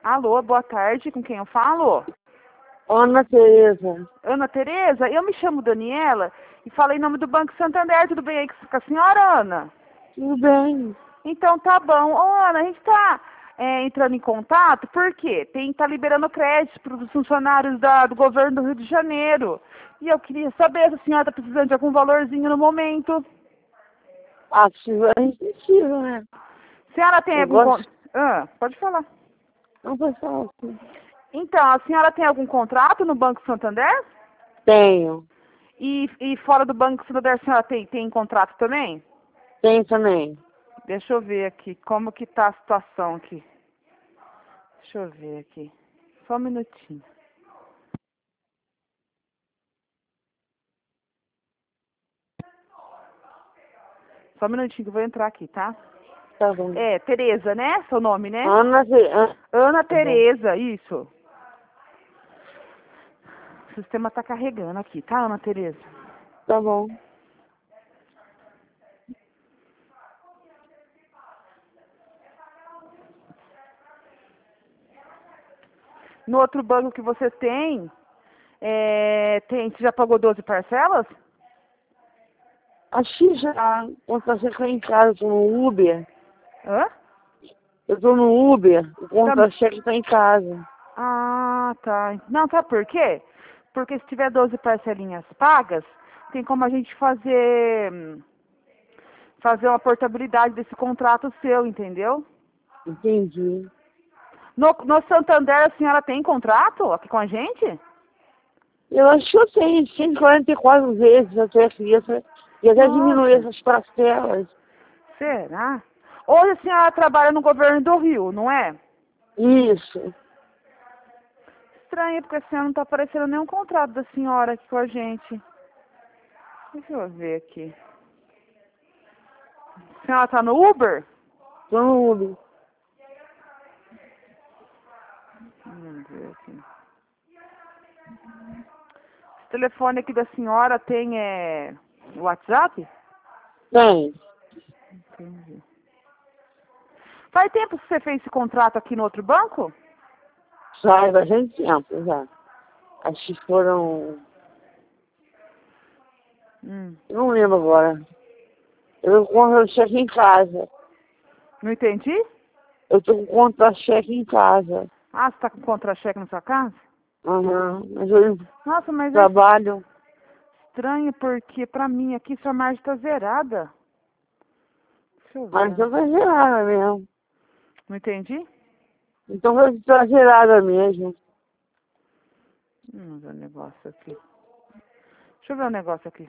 Alô, boa tarde, com quem eu falo? Ana Tereza. Ana Tereza, eu me chamo Daniela e falei em nome do Banco Santander, tudo bem aí com a senhora, Ana? Tudo bem? Então tá bom. Ô, Ana, a gente tá entrando em contato porque tá liberando crédito para os funcionários do governo do Rio de Janeiro. E eu queria saber se a senhora tá precisando de algum valorzinho no momento. Ah, precisa, a gente precisa, né? A senhora tem algum... Negócio. Pode falar. Não foi só assim. Então, a senhora tem algum contrato no Banco Santander? Tenho. E fora do Banco Santander, a senhora tem contrato também? Tenho também. Deixa eu ver aqui, como que tá a situação aqui. Deixa eu ver aqui. Só um minutinho. Só um minutinho que eu vou entrar aqui, tá? Tá bom. É, Tereza, né? Seu nome, né? Ana Tereza. Ana Tereza, isso. O sistema tá carregando aqui, tá, Ana Tereza? Tá bom. No outro banco que você você já pagou 12 parcelas? Acho que já, quando você foi em casa, eu tô no Uber. Hã? Eu tô no Uber, o contra-cheque tá em casa. Ah, tá. Não, sabe por quê? Porque se tiver 12 parcelinhas pagas, tem como a gente fazer uma portabilidade desse contrato seu, entendeu? Entendi. No Santander, a senhora tem contrato aqui com a gente? Eu acho que eu tenho 144 vezes até aqui. E até diminuir Nossa, essas parcelas. será? Hoje a senhora trabalha no governo do Rio, não é? Isso. Estranho, porque a senhora não está aparecendo nenhum contrato da senhora aqui com a gente. Deixa eu ver aqui. A senhora está no Uber? Tô no Uber. Vamos ver aqui. Esse telefone aqui da senhora tem WhatsApp? Tem. Entendi. Faz tempo que você fez esse contrato aqui no outro banco? Sai bastante tempo já. Acho que foram. Eu não lembro agora. Eu compro cheque em casa. Não entendi? Eu tô com contra-cheque em casa. Ah, você está com contra-cheque na sua casa? Aham. Mas eu Nossa, mas é trabalho. estranho porque pra mim aqui sua margem tá zerada. Deixa eu Mas ver. eu tô gerada mesmo. Não entendi? Então eu tô gerada mesmo. Vamos ver um negócio aqui. Deixa eu ver um negócio aqui.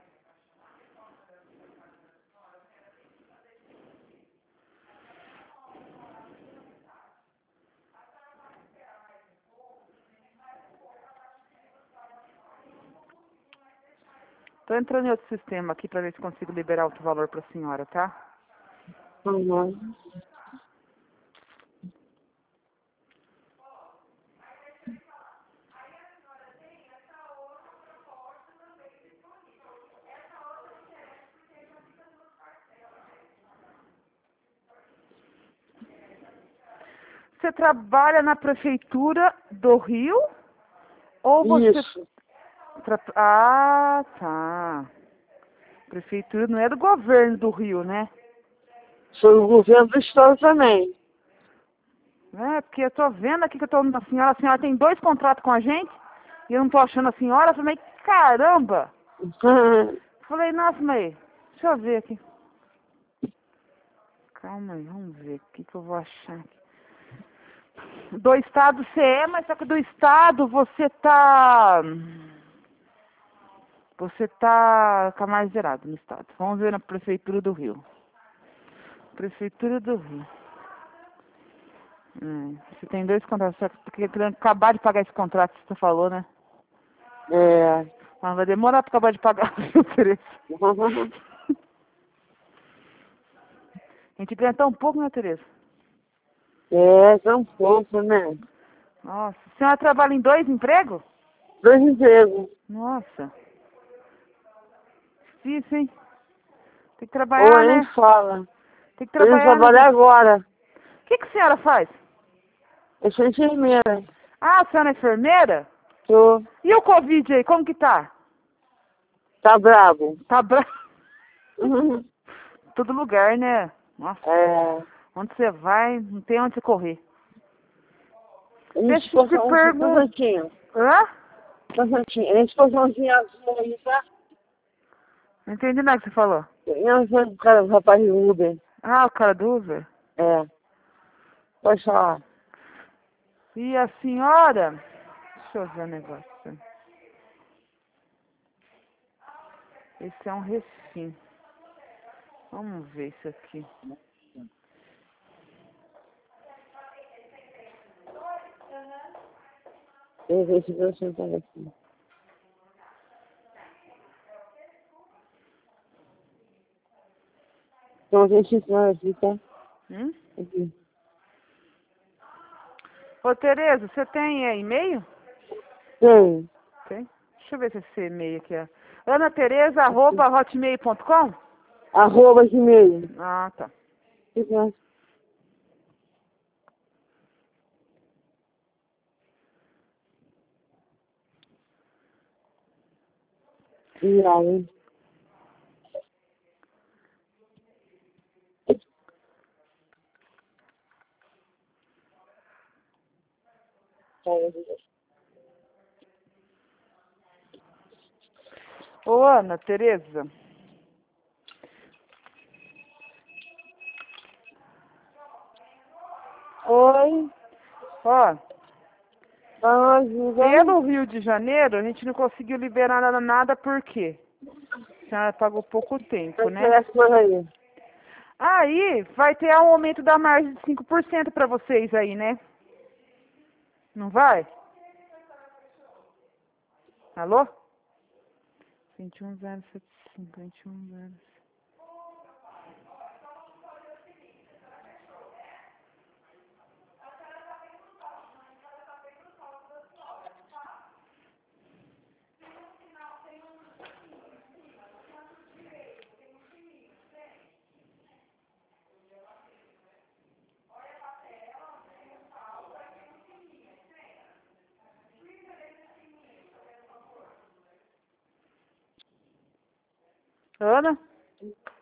Tô entrando em outro sistema aqui pra ver se consigo liberar outro valor pra senhora, tá? Uhum. Você trabalha na prefeitura do Rio? Ou você... Isso. Ah, tá. Prefeitura não é do governo do Rio, né? Sou do governo do estado também. É, porque eu tô vendo aqui que eu tô na senhora. A senhora tem 2 contratos com a gente. E eu não tô achando a senhora. Eu falei, caramba! Falei, nossa, mas deixa eu ver aqui. Calma aí, vamos ver o que eu vou achar aqui. Do estado você é, mas só que do estado você tá com a mais zerado no estado. Vamos ver na prefeitura do Rio. Prefeitura do Rio. Você tem 2 contratos, só que porque querendo acabar de pagar esse contrato que você falou, né? É. Mas vai demorar pra acabar de pagar, viu, Tereza? A gente ganha tão pouco, né, Tereza? É, tão pouco, né? Nossa, a senhora trabalha em 2 empregos? 2 empregos. Nossa, difícil, hein? Tem que Ou trabalhar, nem né? fala. Tem que Tô indo trabalhar, né? trabalhar agora. O que a senhora faz? Eu sou enfermeira. Ah, a senhora é enfermeira? Tô. E o Covid aí, como que tá? Tá bravo. Tá bravo. Uhum. Todo lugar, né? Nossa, É. onde você vai, não tem onde você correr. A gente Deixa eu te passou um perguntar. santinho. Hã? A gente passou um azul aí, tá? Não entendi nada que você falou. Não, foi o cara, o rapaz de Uber. Ah, o cara do Uber. É. Pode falar. E a senhora? Deixa eu ver o negócio. Esse é um refim. Vamos ver isso aqui. Eu vejo se eu sentar aqui. Então, deixa eu sentar aqui, tá? Hum? Aqui. Ô, Tereza, você tem e-mail? Tem. Tem? Deixa eu ver se esse e-mail aqui é. anatereza@hotmail.com? Arroba Gmail. Ah, tá. Fica. Viagem. Ô, Ana Tereza. Oi. Ó, Dá uma ajuda. pelo Rio de Janeiro, a gente não conseguiu liberar nada, por quê? A senhora pagou pouco tempo, né? Essa coisa aí. Aí vai ter um aumento da margem de 5% para vocês aí, né? Não vai? Alô? 21075, 210. Ana?